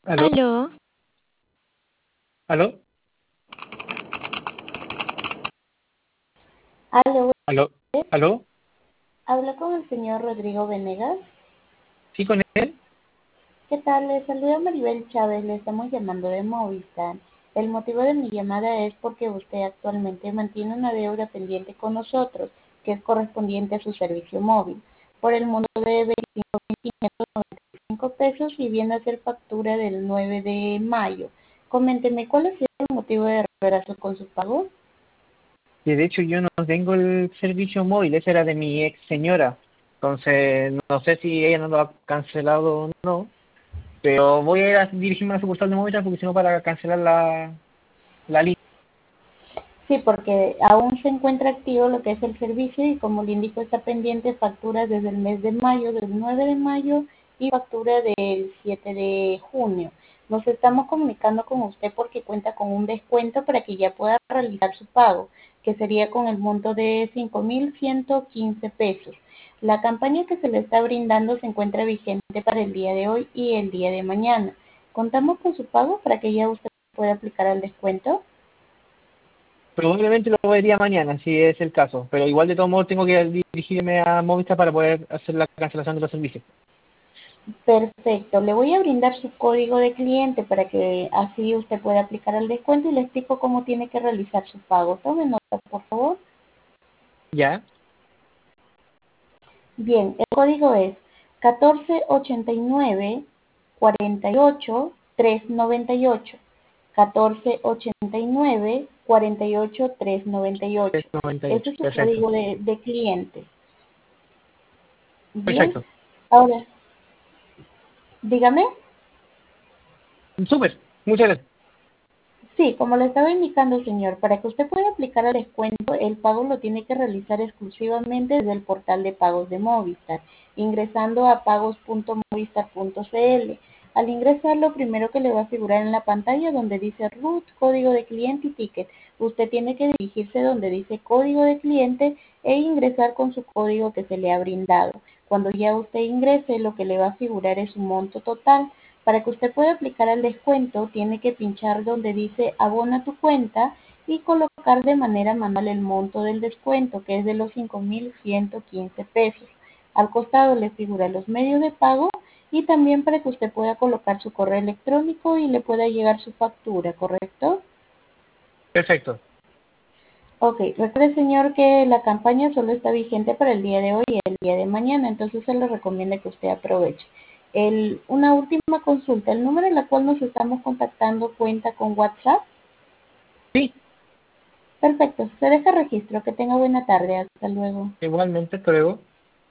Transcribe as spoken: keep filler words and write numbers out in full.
¿Aló? Aló, ¿Aló? Aló, ¿Aló? ¿Aló? habla con el señor Rodrigo Venegas. ¿Sí con él? ¿Qué tal? Le saluda Maribel Chávez, le estamos llamando de Movistar. El motivo de mi llamada es porque usted actualmente mantiene una deuda pendiente con nosotros, que es correspondiente a su servicio móvil, por el monto de veinticinco mil quinientos noventa y cinco pesos y viene a ser factura del nueve de mayo. Coménteme, ¿cuál es el motivo de retraso con su pago? Que de hecho yo no tengo el servicio móvil, ese era de mi ex señora. Entonces, no sé si ella no lo ha cancelado o no, pero voy a ir a dirigirme a la sucursal de Movistar porque si no para cancelar la, la línea. Sí, porque aún se encuentra activo lo que es el servicio y como le indico está pendiente facturas desde el mes de mayo, del nueve de mayo y factura del siete de junio. Nos estamos comunicando con usted porque cuenta con un descuento para que ya pueda realizar su pago, que sería con el monto de cinco mil ciento quince pesos. La campaña que se le está brindando se encuentra vigente para el día de hoy y el día de mañana. Contamos con su pago para que ya usted pueda aplicar el descuento. Probablemente lo vería mañana, si es el caso, pero igual de todos modos tengo que dirigirme a Movistar para poder hacer la cancelación de los servicios. Perfecto, le voy a brindar su código de cliente para que así usted pueda aplicar el descuento y le explico cómo tiene que realizar su pago. Tome nota, por favor. ¿Ya? Bien, el código es catorce ochenta y nueve cuarenta y ocho trescientos noventa y ocho. catorce ochenta y nueve cuarenta y ocho trescientos noventa y ocho. noventa y Ese ocho. es su Perfecto. código de, de cliente. Bien, Perfecto. ahora, dígame. Súper. Muchas gracias. Sí, como le estaba indicando, señor, para que usted pueda aplicar el descuento, el pago lo tiene que realizar exclusivamente desde el portal de pagos de Movistar, ingresando a pagos punto movistar punto c l. Al ingresar, lo primero que le va a figurar en la pantalla donde dice root, código de cliente y ticket. Usted tiene que dirigirse donde dice código de cliente e ingresar con su código que se le ha brindado. Cuando ya usted ingrese, lo que le va a figurar es un monto total. Para que usted pueda aplicar el descuento, tiene que pinchar donde dice abona tu cuenta y colocar de manera manual el monto del descuento, que es de los cinco mil ciento quince pesos. Al costado le figuran los medios de pago y también para que usted pueda colocar su correo electrónico y le pueda llegar su factura, ¿correcto? Perfecto. Ok, recuerde señor que la campaña solo está vigente para el día de hoy y el día de mañana, entonces se le recomienda que usted aproveche. El, una última consulta, ¿el número en la cual nos estamos contactando cuenta con WhatsApp? Sí, Perfecto, se deja registro, que tenga buena tarde, hasta luego. igualmente, hasta luego.